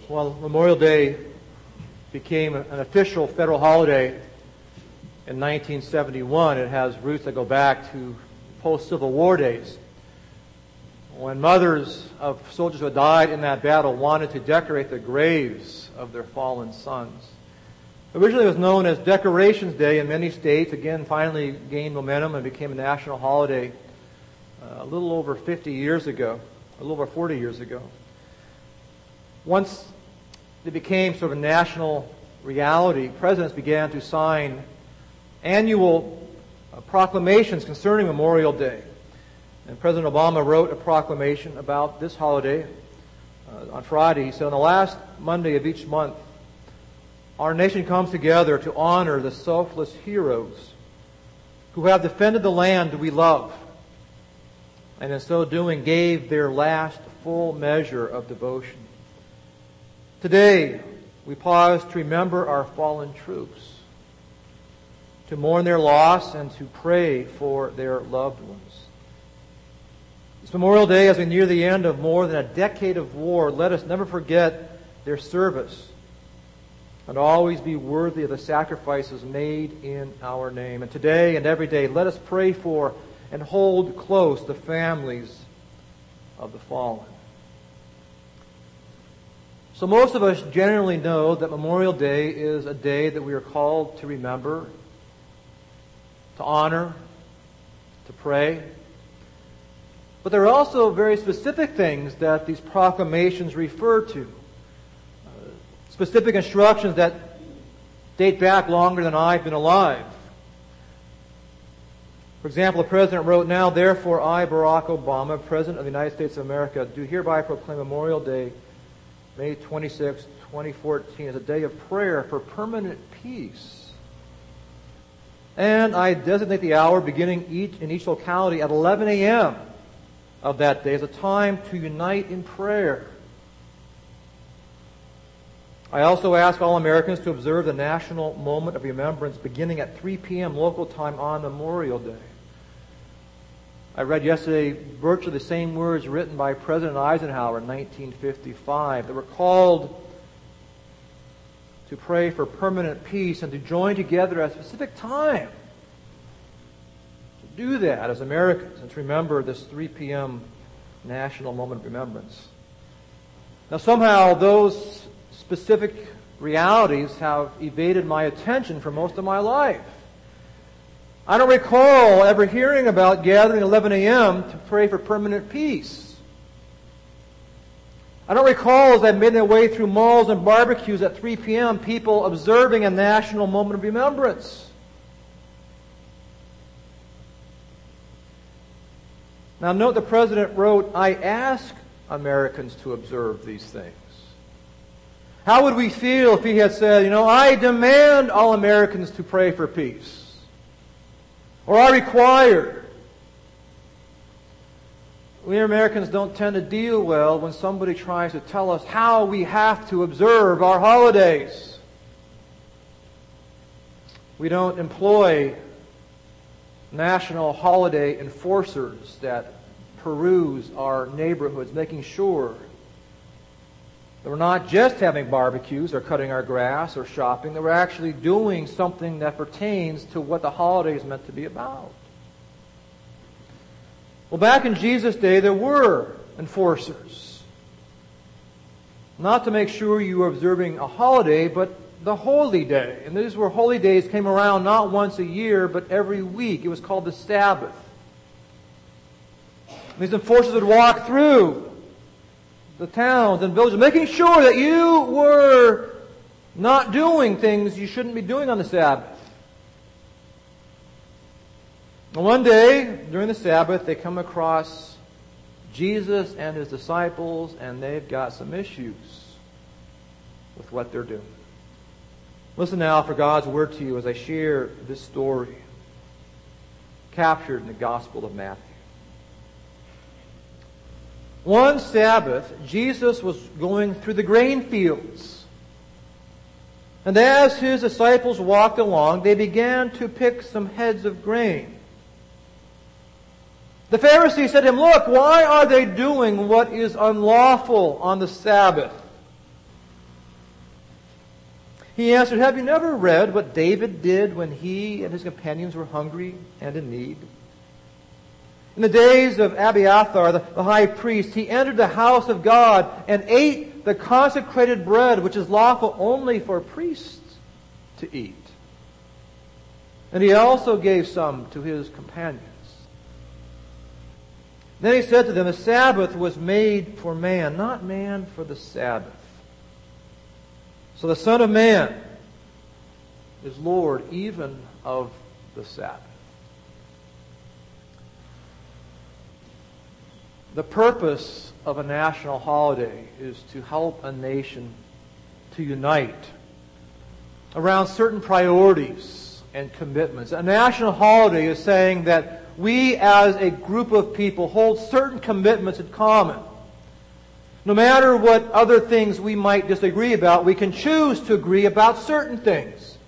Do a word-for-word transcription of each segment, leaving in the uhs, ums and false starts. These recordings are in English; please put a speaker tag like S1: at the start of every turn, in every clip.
S1: Well, Memorial Day became an official federal holiday in nineteen seventy-one. It has roots that go back to post-Civil War days, when mothers of soldiers who had died in that battle wanted to decorate the graves of their fallen sons. Originally it was known as Decorations Day in many states. Again, finally gained momentum and became a national holiday uh, a little over fifty years ago, a little over forty years ago. Once it became sort of a national reality, presidents began to sign annual uh, proclamations concerning Memorial Day. And President Obama wrote a proclamation about this holiday uh, on Friday. He said, on the last Monday of each month, our nation comes together to honor the selfless heroes who have defended the land we love, and in so doing gave their last full measure of devotion. Today, we pause to remember our fallen troops, to mourn their loss, and to pray for their loved ones. This Memorial Day, as we near the end of more than a decade of war, let us never forget their service and always be worthy of the sacrifices made in our name. And today and every day, let us pray for and hold close the families of the fallen. So most of us generally know that Memorial Day is a day that we are called to remember, to honor, to pray. But there are also very specific things that these proclamations refer to. Uh, specific instructions that date back longer than I've been alive. For example, the President wrote, "Now therefore I, Barack Obama, President of the United States of America, do hereby proclaim Memorial Day, May twenty-sixth, twenty fourteen, as a day of prayer for permanent peace. And I designate the hour beginning each in each locality at eleven a.m. of that day as a time to unite in prayer. I also ask all Americans to observe the national moment of remembrance beginning at three p.m. local time on Memorial Day." I read yesterday virtually the same words written by President Eisenhower in nineteen fifty-five that were called to pray for permanent peace and to join together at a specific time to do that as Americans and to remember this three p.m. national moment of remembrance. Now somehow those specific realities have evaded my attention for most of my life. I don't recall ever hearing about gathering at eleven a.m. to pray for permanent peace. I don't recall, as I made my way through malls and barbecues at three p.m., people observing a national moment of remembrance. Now note the President wrote, "I ask Americans to observe these things." How would we feel if he had said, you know, "I demand all Americans to pray for peace"? Or "I require"? We Americans don't tend to deal well when somebody tries to tell us how we have to observe our holidays. We don't employ national holiday enforcers that peruse our neighborhoods, making sure that we're not just having barbecues or cutting our grass or shopping, that we're actually doing something that pertains to what the holiday is meant to be about. Well, back in Jesus' day, there were enforcers. Not to make sure you were observing a holiday, but the holy day. And these were holy days came around not once a year, but every week. It was called the Sabbath. These enforcers would walk through the towns and villages, making sure that you were not doing things you shouldn't be doing on the Sabbath. And one day, during the Sabbath, they come across Jesus and His disciples, and they've got some issues with what they're doing. Listen now for God's word to you as I share this story captured in the Gospel of Matthew. One Sabbath, Jesus was going through the grain fields. And as His disciples walked along, they began to pick some heads of grain. The Pharisees said to Him, "Look, why are they doing what is unlawful on the Sabbath?" He answered, have you never read what David did when he and his companions were hungry and in need? In the days of Abiathar, the, the high priest, he entered the house of God and ate the consecrated bread, which is lawful only for priests to eat. And he also gave some to his companions. Then he said to them, the Sabbath was made for man, not man for the Sabbath. So the Son of Man is Lord even of the Sabbath. The purpose of a national holiday is to help a nation to unite around certain priorities and commitments. A national holiday is saying that we as a group of people hold certain commitments in common. No matter what other things we might disagree about, we can choose to agree about certain things.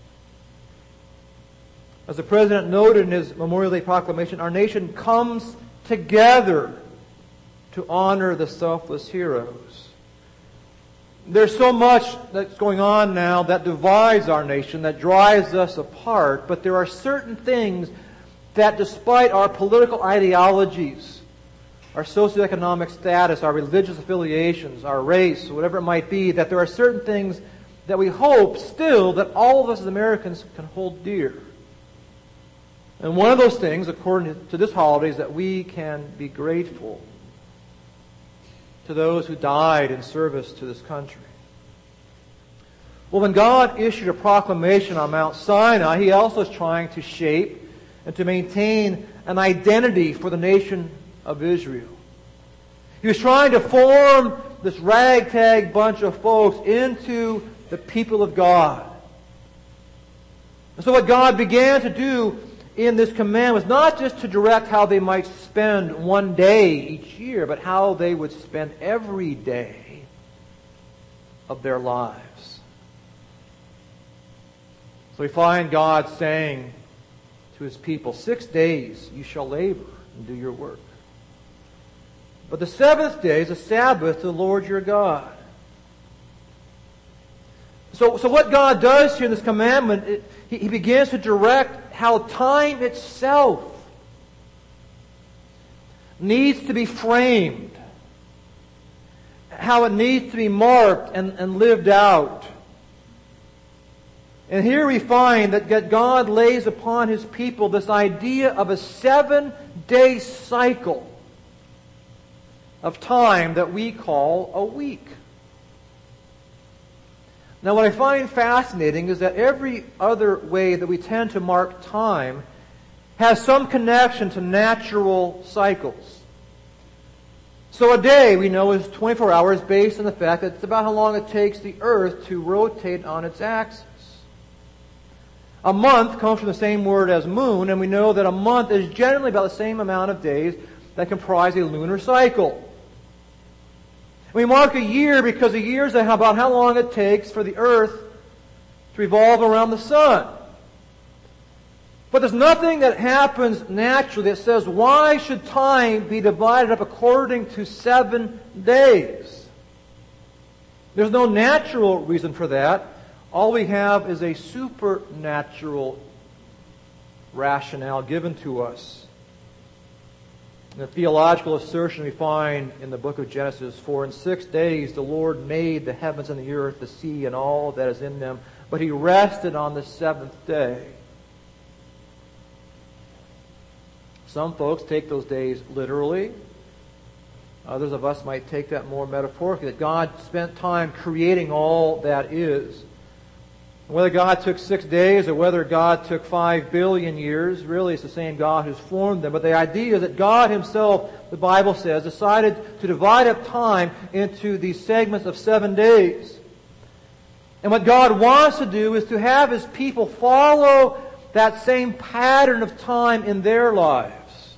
S1: As the President noted in his Memorial Day proclamation, our nation comes together to honor the selfless heroes. There's so much that's going on now that divides our nation, that drives us apart, but there are certain things that despite our political ideologies, our socioeconomic status, our religious affiliations, our race, whatever it might be, that there are certain things that we hope still that all of us as Americans can hold dear. And one of those things, according to this holiday, is that we can be grateful to those who died in service to this country. Well, when God issued a proclamation on Mount Sinai, He also is trying to shape and to maintain an identity for the nation of Israel. He was trying to form this ragtag bunch of folks into the people of God. And so what God began to do in this command was not just to direct how they might spend one day each year, but how they would spend every day of their lives. So we find God saying to His people, six days you shall labor and do your work. But the seventh day is a Sabbath to the Lord your God. So, so what God does here in this commandment, it, he, he begins to direct how time itself needs to be framed, how it needs to be marked and, and lived out. And here we find that God lays upon His people this idea of a seven-day cycle of time that we call a week. Now, what I find fascinating is that every other way that we tend to mark time has some connection to natural cycles. So a day, we know, is twenty-four hours based on the fact that it's about how long it takes the Earth to rotate on its axis. A month comes from the same word as moon, and we know that a month is generally about the same amount of days that comprise a lunar cycle. We mark a year because a year is about how long it takes for the Earth to revolve around the sun. But there's nothing that happens naturally that says, why should time be divided up according to seven days? There's no natural reason for that. All we have is a supernatural rationale given to us. The theological assertion we find in the book of Genesis, for in six days the Lord made the heavens and the earth, the sea, and all that is in them, but He rested on the seventh day. Some folks take those days literally. Others of us might take that more metaphorically, that God spent time creating all that is. Whether God took six days or whether God took five billion years, really it's the same God who's formed them. But the idea is that God Himself, the Bible says, decided to divide up time into these segments of seven days. And what God wants to do is to have His people follow that same pattern of time in their lives.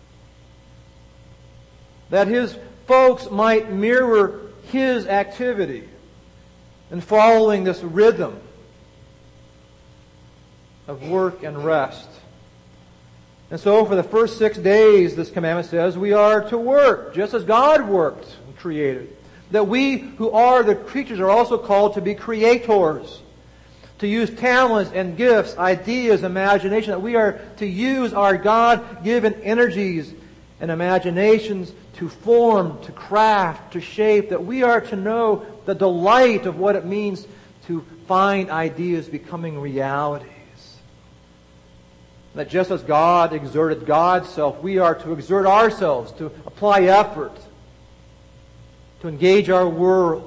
S1: That His folks might mirror His activity in following this rhythm of work and rest. And so for the first six days, this commandment says, we are to work, just as God worked and created. That we who are the creatures are also called to be creators. to use talents and gifts, ideas, imagination, that we are to use our God-given energies and imaginations to form, to craft, to shape, that we are to know the delight of what it means to find ideas becoming realities. That just as God exerted God's self, we are to exert ourselves, to apply effort, to engage our world,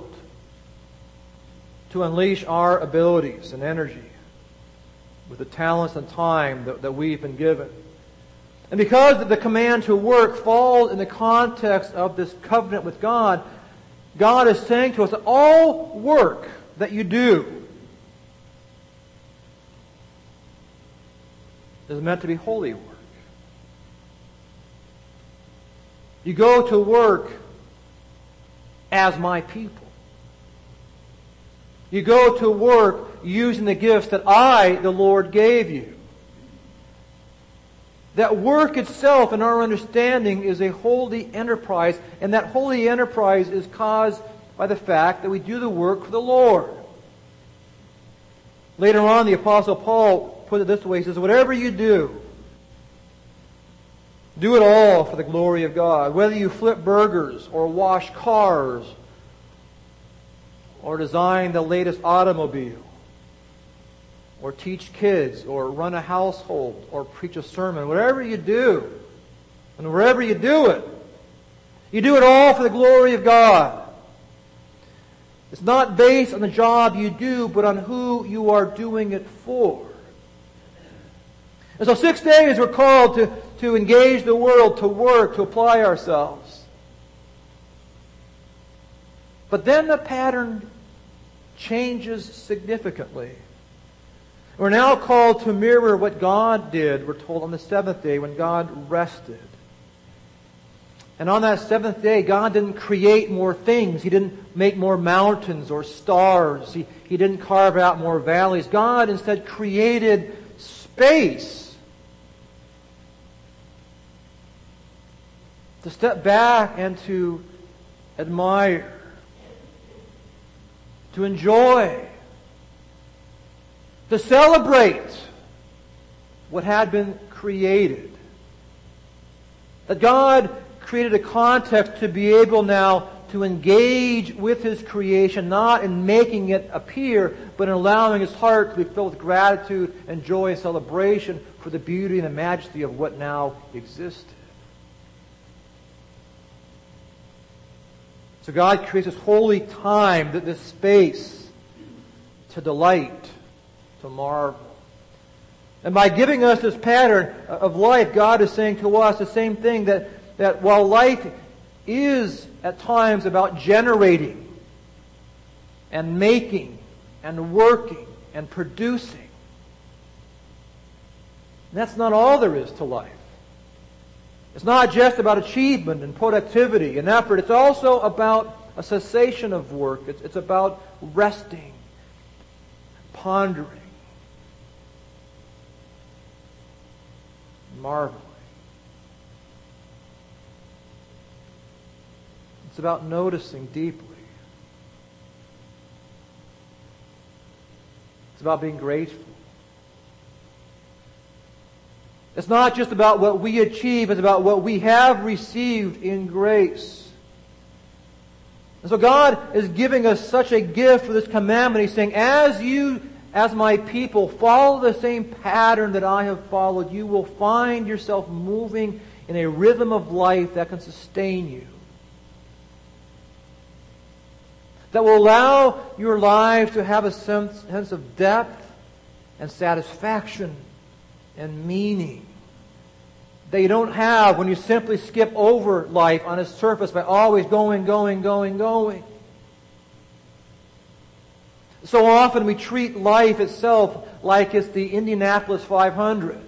S1: to unleash our abilities and energy with the talents and time that, that we've been given. And because the command to work falls in the context of this covenant with God, God is saying to us that all work that you do is meant to be holy work. You go to work as my people. You go to work using the gifts that I, the Lord, gave you. That work itself, in our understanding, is a holy enterprise, and that holy enterprise is caused by the fact that we do the work for the Lord. Later on, the Apostle Paul put it this way. He says, whatever you do, do it all for the glory of God. Whether you flip burgers or wash cars or design the latest automobile or teach kids or run a household or preach a sermon, whatever you do and wherever you do it, you do it all for the glory of God. It's not based on the job you do, but on who you are doing it for. And so six days we're called to, to engage the world, to work, to apply ourselves. But then the pattern changes significantly. We're now called to mirror what God did, we're told, on the seventh day when God rested. And on that seventh day, God didn't create more things. He didn't make more mountains or stars. He, he didn't carve out more valleys. God instead created space to step back and to admire, to enjoy, to celebrate what had been created. That God created a context to be able now to engage with His creation, not in making it appear, but in allowing His heart to be filled with gratitude and joy and celebration for the beauty and the majesty of what now existed. So God creates this holy time, this space to delight, to marvel. And by giving us this pattern of life, God is saying to us the same thing, that that while life is at times about generating and making and working and producing, that's not all there is to life. It's not just about achievement and productivity and effort. It's also about a cessation of work. It's, it's about resting, pondering, marveling. It's about noticing deeply. It's about being grateful. It's not just about what we achieve, it's about what we have received in grace. And so God is giving us such a gift for this commandment. He's saying, as you, as my people, follow the same pattern that I have followed, you will find yourself moving in a rhythm of life that can sustain you. That will allow your life to have a sense, sense of depth and satisfaction and meaning that you don't have when you simply skip over life on its surface by always going, going, going, going. So often we treat life itself like it's the Indianapolis five hundred.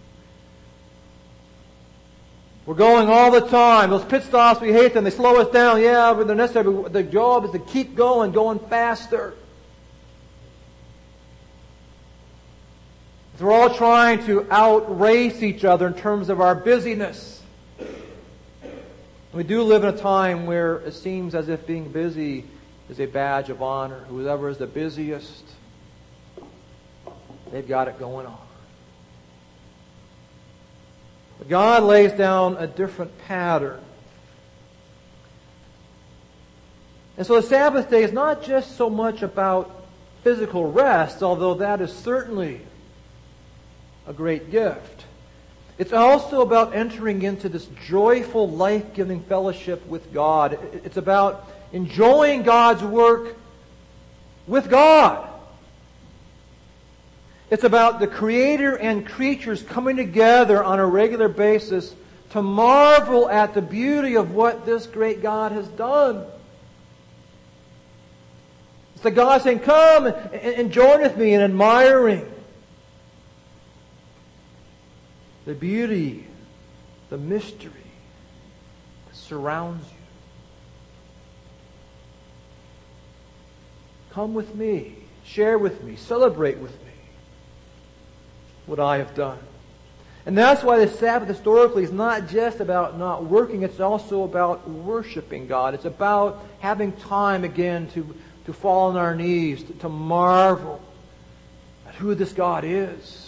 S1: We're going all the time. Those pit stops, we hate them. They slow us down. Yeah, but they're necessary. But the job is to keep going, going faster. So we're all trying to outrace each other in terms of our busyness. We do live in a time where it seems as if being busy is a badge of honor. Whoever is the busiest they've got it going on. But God lays down a different pattern. And so the Sabbath day is not just so much about physical rest, although that is certainly a great gift. It's also about entering into this joyful, life-giving fellowship with God. It's about enjoying God's work with God. It's about the Creator and creatures coming together on a regular basis to marvel at the beauty of what this great God has done. It's the God saying, come and join with me in admiring the beauty, the mystery that surrounds you. Come with me, share with me, celebrate with me what I have done. And that's why the Sabbath historically is not just about not working, it's also about worshiping God. It's about having time again to, to fall on our knees, to, to marvel at who this God is.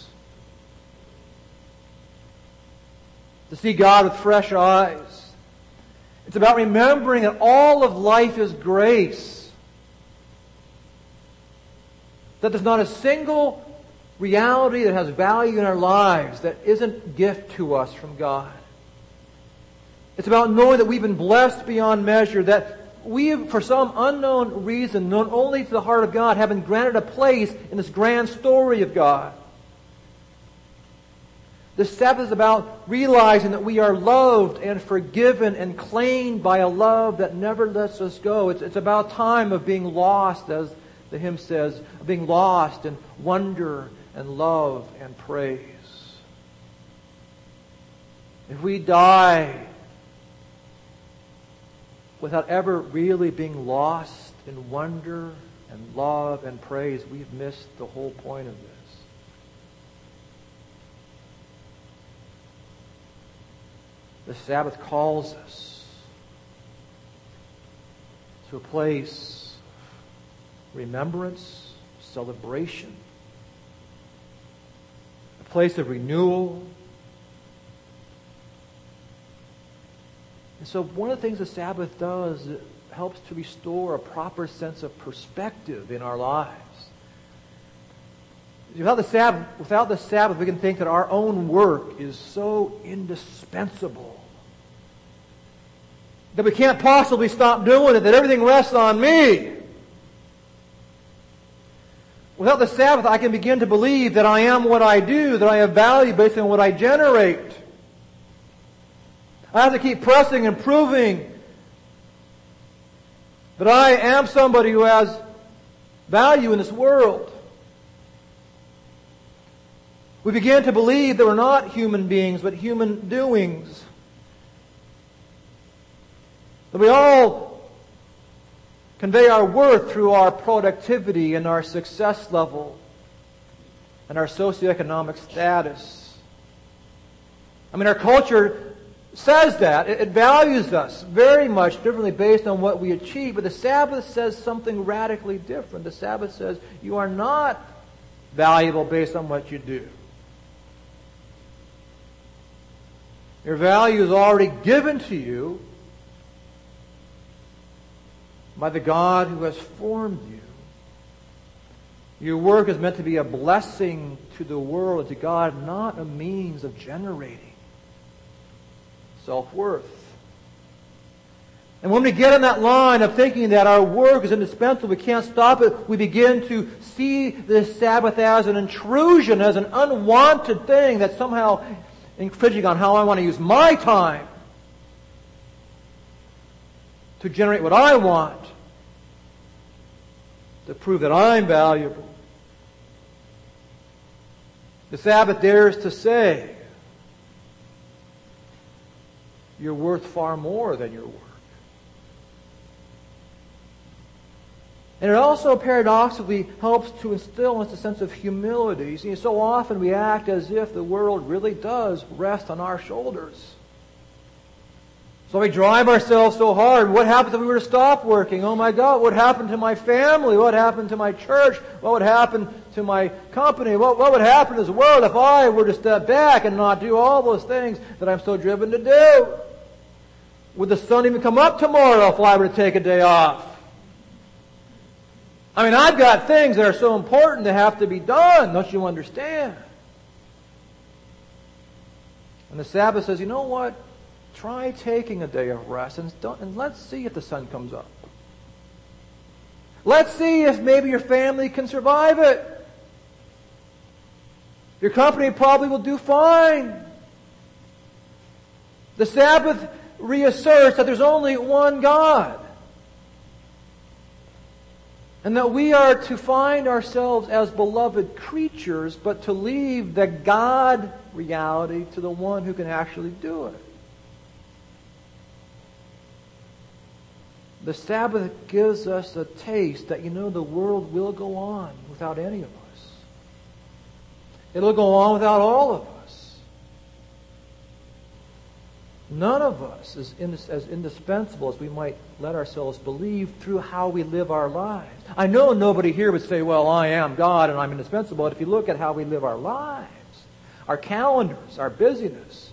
S1: To see God with fresh eyes. It's about remembering that all of life is grace. That there's not a single reality that has value in our lives that isn't a gift to us from God. It's about knowing that we've been blessed beyond measure, that we, for some unknown reason, known only to the heart of God, have been granted a place in this grand story of God. The Sabbath is about realizing that we are loved and forgiven and claimed by a love that never lets us go. It's, it's about time of being lost, as the hymn says, of being lost in wonder and love and praise. If we die without ever really being lost in wonder and love and praise, we've missed the whole point of this. The Sabbath calls us to a place of remembrance, celebration, a place of renewal. And so one of the things the Sabbath does, it helps to restore a proper sense of perspective in our lives. Without the Sabbath, without the Sabbath, we can think that our own work is so indispensable that we can't possibly stop doing it, that everything rests on me. Without the Sabbath, I can begin to believe that I am what I do, that I have value based on what I generate. I have to keep pressing and proving that I am somebody who has value in this world. We begin to believe that we're not human beings, but human doings. That we all convey our worth through our productivity and our success level and our socioeconomic status. I mean, our culture says that. It, it values us very much differently based on what we achieve. But the Sabbath says something radically different. The Sabbath says you are not valuable based on what you do. Your value is already given to you by the God who has formed you. Your work is meant to be a blessing to the world, to God, not a means of generating self-worth. And when we get in that line of thinking that our work is indispensable, we can't stop it, we begin to see the Sabbath as an intrusion, as an unwanted thing that's somehow infringing on how I want to use my time to generate what I want, to prove that I'm valuable. The Sabbath dares to say, you're worth far more than your work. And it also paradoxically helps to instill in us a sense of humility. See, so often we act as if the world really does rest on our shoulders. So we drive ourselves so hard. What happens if we were to stop working? Oh my God, what happened to my family? What happened to my church? What would happen to my company? What, what would happen to this world if I were to step back and not do all those things that I'm so driven to do? Would the sun even come up tomorrow if I were to take a day off? I mean, I've got things that are so important that have to be done. Don't you understand? And the Sabbath says, you know what? Try taking a day of rest and, don't, and let's see if the sun comes up. Let's see if maybe your family can survive it. Your company probably will do fine. The Sabbath reasserts that there's only one God. And that we are to find ourselves as beloved creatures, but to leave the God reality to the one who can actually do it. The Sabbath gives us a taste that, you know, the world will go on without any of us. It'll go on without all of us. None of us is as indispensable as we might let ourselves believe through how we live our lives. I know nobody here would say, well, I am God and I'm indispensable. But if you look at how we live our lives, our calendars, our busyness,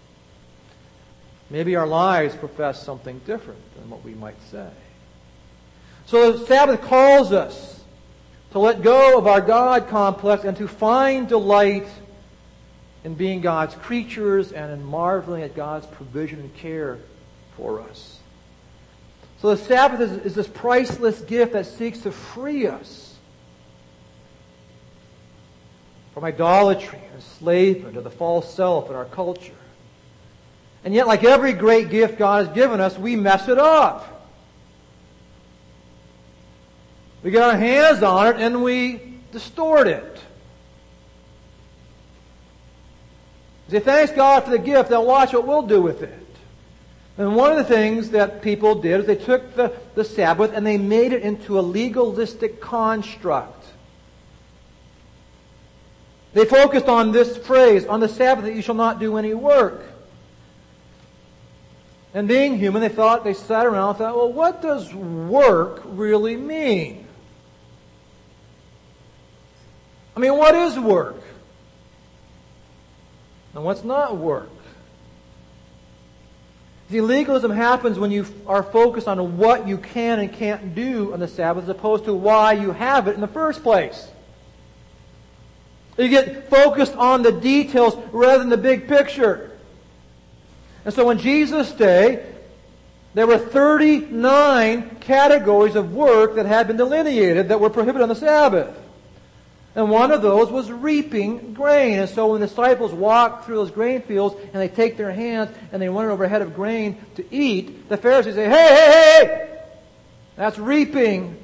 S1: maybe our lives profess something different than what we might say. So the Sabbath calls us to let go of our God complex and to find delight in being God's creatures and in marveling at God's provision and care for us. So the Sabbath is, is this priceless gift that seeks to free us from idolatry and enslavement of the false self in our culture. And yet, like every great gift God has given us, we mess it up. We get our hands on it and we distort it. Say, thanks God for the gift, now watch what we'll do with it. And one of the things that people did is they took the, the Sabbath and they made it into a legalistic construct. They focused on this phrase, on the Sabbath that you shall not do any work. And being human, they thought, they sat around and thought, well, what does work really mean? I mean, what is work? And what's not work? See, legalism happens when you are focused on what you can and can't do on the Sabbath as opposed to why you have it in the first place. You get focused on the details rather than the big picture. And so in Jesus' day, there were thirty-nine categories of work that had been delineated that were prohibited on the Sabbath. And one of those was reaping grain. And so when the disciples walk through those grain fields and they take their hands and they run over a head of grain to eat, the Pharisees say, hey, hey, hey! That's reaping.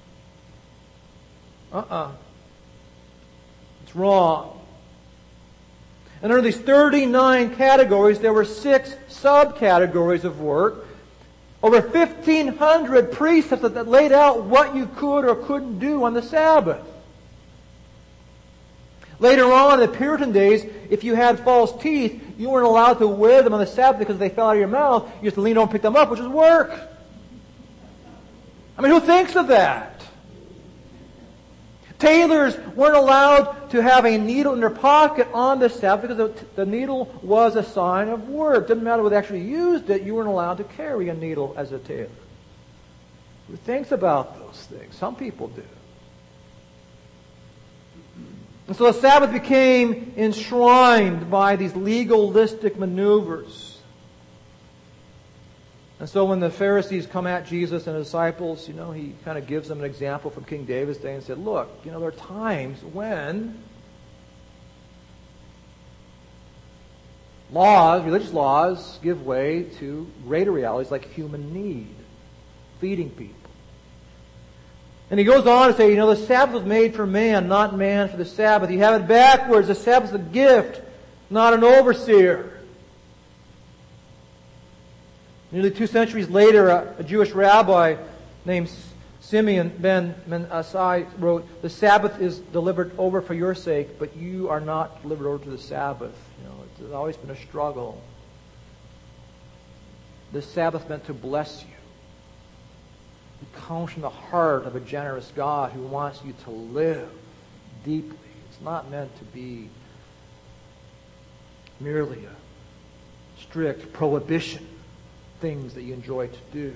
S1: Uh-uh. It's wrong. And under these thirty-nine categories, there were six subcategories of work. Over fifteen hundred precepts that laid out what you could or couldn't do on the Sabbath. Later on, in the Puritan days, if you had false teeth, you weren't allowed to wear them on the Sabbath because they fell out of your mouth. You used to lean over and pick them up, which is work. I mean, who thinks of that? Tailors weren't allowed to have a needle in their pocket on the Sabbath because the, the needle was a sign of work. Didn't matter whether they actually used it, you weren't allowed to carry a needle as a tailor. Who thinks about those things? Some people do. And so the Sabbath became enshrined by these legalistic maneuvers. And so when the Pharisees come at Jesus and his disciples, you know, he kind of gives them an example from King David's day and said, look, you know, there are times when laws, religious laws, give way to greater realities like human need, feeding people. And he goes on to say, you know, the Sabbath was made for man, not man for the Sabbath. You have it backwards. The Sabbath is a gift, not an overseer. Nearly two centuries later, a, a Jewish rabbi named Simeon ben Menasai wrote, the Sabbath is delivered over for your sake, but you are not delivered over to the Sabbath. You know, it's always been a struggle. This Sabbath meant to bless you. It comes from the heart of a generous God who wants you to live deeply. It's not meant to be merely a strict prohibition, things that you enjoy to do.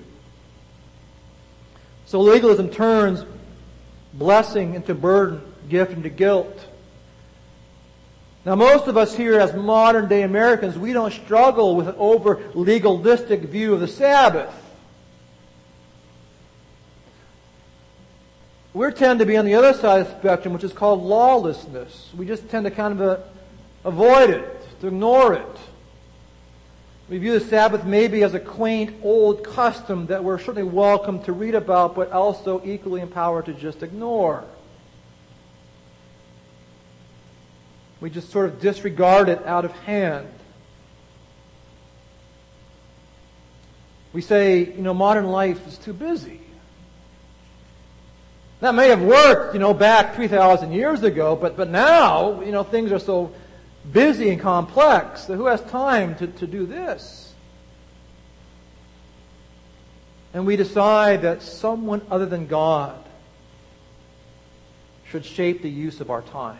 S1: So legalism turns blessing into burden, gift into guilt. Now, most of us here as modern-day Americans, we don't struggle with an over-legalistic view of the Sabbath. We tend to be on the other side of the spectrum, which is called lawlessness. We just tend to kind of uh, avoid it, to ignore it. We view the Sabbath maybe as a quaint old custom that we're certainly welcome to read about, but also equally empowered to just ignore. We just sort of disregard it out of hand. We say, you know, modern life is too busy. That may have worked, you know, back three thousand years ago, but, but now, you know, things are so busy and complex that who has time to, to do this? And we decide that someone other than God should shape the use of our time.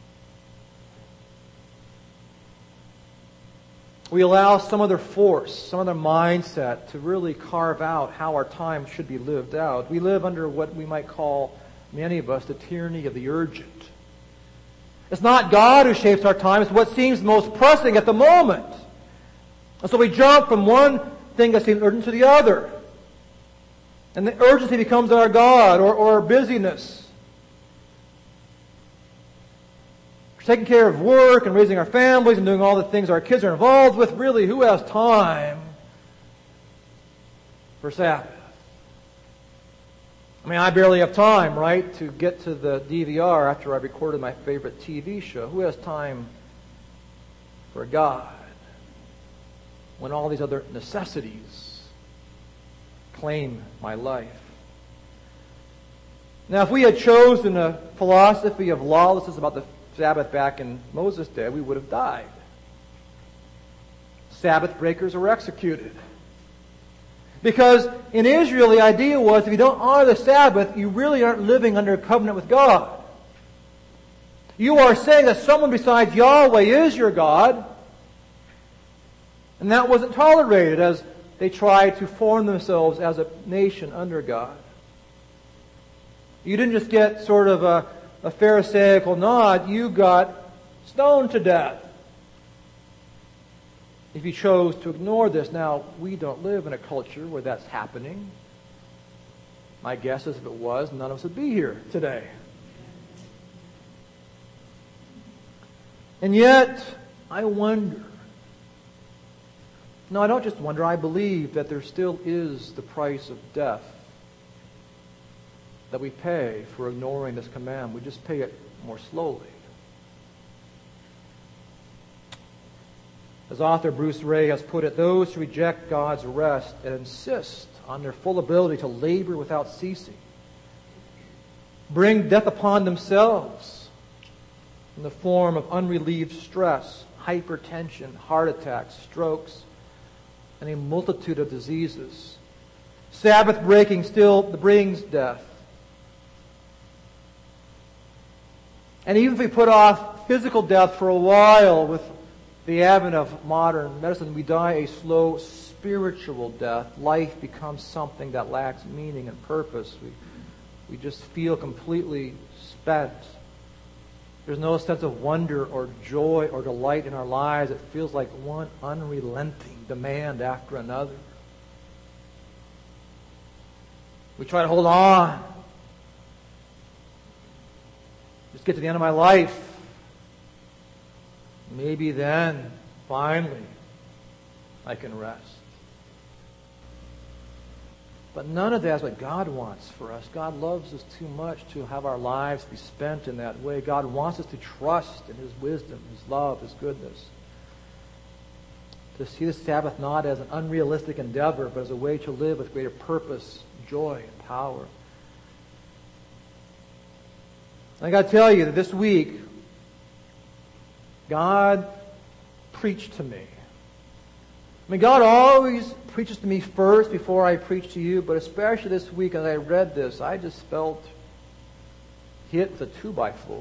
S1: We allow some other force, some other mindset to really carve out how our time should be lived out. We live under what we might call, many of us, the tyranny of the urgent. It's not God who shapes our time, it's what seems most pressing at the moment. And so we jump from one thing that seems urgent to the other. And the urgency becomes our God, or, or our busyness. Taking care of work and raising our families and doing all the things our kids are involved with. Really, who has time for Sabbath? I mean, I barely have time, right, to get to the D V R after I recorded my favorite T V show. Who has time for God when all these other necessities claim my life? Now, if we had chosen a philosophy of lawlessness about the Sabbath back in Moses' day, we would have died. Sabbath breakers were executed. Because in Israel, the idea was if you don't honor the Sabbath, you really aren't living under a covenant with God. You are saying that someone besides Yahweh is your God, and that wasn't tolerated as they tried to form themselves as a nation under God. You didn't just get sort of a a Pharisaical nod, you got stoned to death if you chose to ignore this. Now, we don't live in a culture where that's happening. My guess is if it was, none of us would be here today. And yet, I wonder. No, I don't just wonder, I believe that there still is the price of death that we pay for ignoring this command. We just pay it more slowly. As author Bruce Ray has put it, those who reject God's rest and insist on their full ability to labor without ceasing bring death upon themselves in the form of unrelieved stress, hypertension, heart attacks, strokes, and a multitude of diseases. Sabbath breaking still brings death. And even if we put off physical death for a while with the advent of modern medicine, we die a slow spiritual death. Life becomes something that lacks meaning and purpose. We, we just feel completely spent. There's no sense of wonder or joy or delight in our lives. It feels like one unrelenting demand after another. We try to hold on. Just get to the end of my life. Maybe then, finally, I can rest. But none of that is what God wants for us. God loves us too much to have our lives be spent in that way. God wants us to trust in His wisdom, His love, His goodness. To see the Sabbath not as an unrealistic endeavor, but as a way to live with greater purpose, joy, and power. I got to tell you that this week, God preached to me I mean, God always preaches to me first before I preach to you, but especially this week as I read this, I just felt hit with a two-by-four.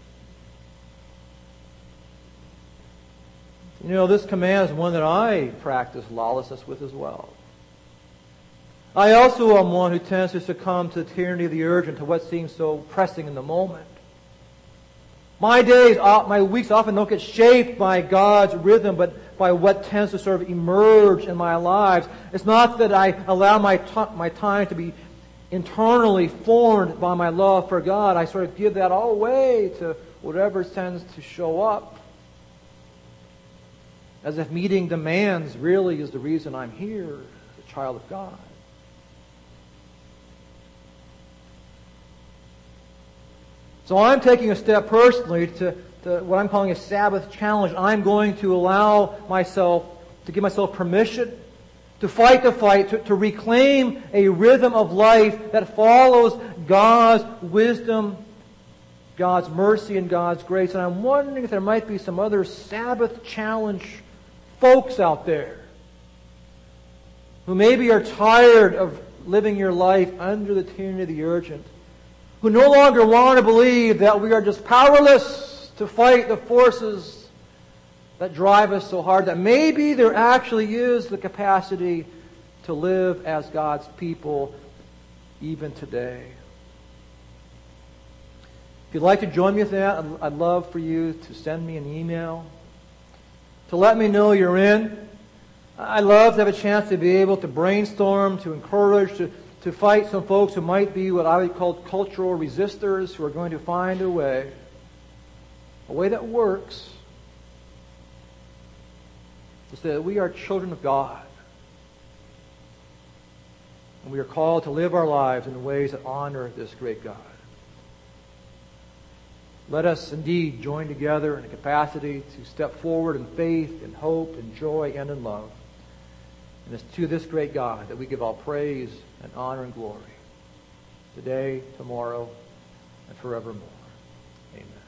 S1: You know, this command is one that I practice lawlessness with as well. I also am one who tends to succumb to the tyranny of the urgent, to what seems so pressing in the moment. My days, my weeks often don't get shaped by God's rhythm, but by what tends to sort of emerge in my lives. It's not that I allow my t- my time to be internally formed by my love for God. I sort of give that all away to whatever tends to show up. As if meeting demands really is the reason I'm here as a child of God. So I'm taking a step personally to, to what I'm calling a Sabbath challenge. I'm going to allow myself, to give myself permission to fight the fight, to, to reclaim a rhythm of life that follows God's wisdom, God's mercy, and God's grace. And I'm wondering if there might be some other Sabbath challenge folks out there who maybe are tired of living your life under the tyranny of the urgent, who no longer want to believe that we are just powerless to fight the forces that drive us so hard, that maybe there actually is the capacity to live as God's people even today. If you'd like to join me with that, I'd love for you to send me an email to let me know you're in. I'd love to have a chance to be able to brainstorm, to encourage, to to fight some folks who might be what I would call cultural resistors, who are going to find a way, a way that works, to say that we are children of God. And we are called to live our lives in ways that honor this great God. Let us indeed join together in a capacity to step forward in faith, in hope, in joy, and in love. And it's to this great God that we give all praise and honor and glory, today, tomorrow, and forevermore. Amen.